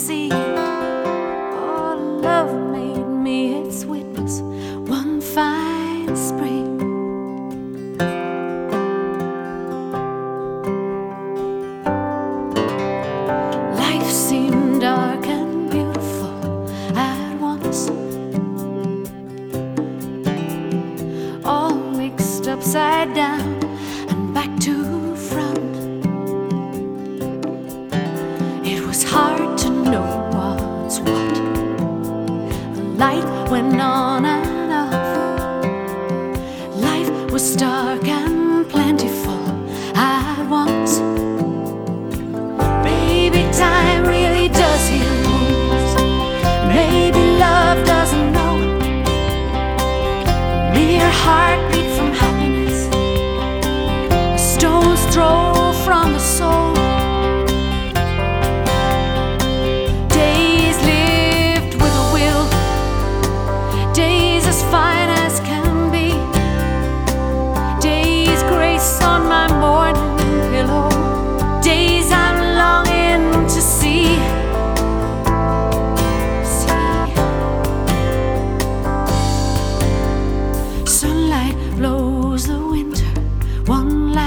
see. Oh, love made me its witness one fine spring. Life seemed dark and beautiful at once, all mixed upside down and back to front. It was hard to know what's what. The light went on and off. Life was stark and plentiful at once. Maybe time really does heal wounds. Maybe love doesn't know. A mere heartbeat from happiness, a stone's throw from the soul. Days lived with a will, days as fine as can be, days grace on my morning pillow, days I'm longing to see. Sunlight blows the winter one last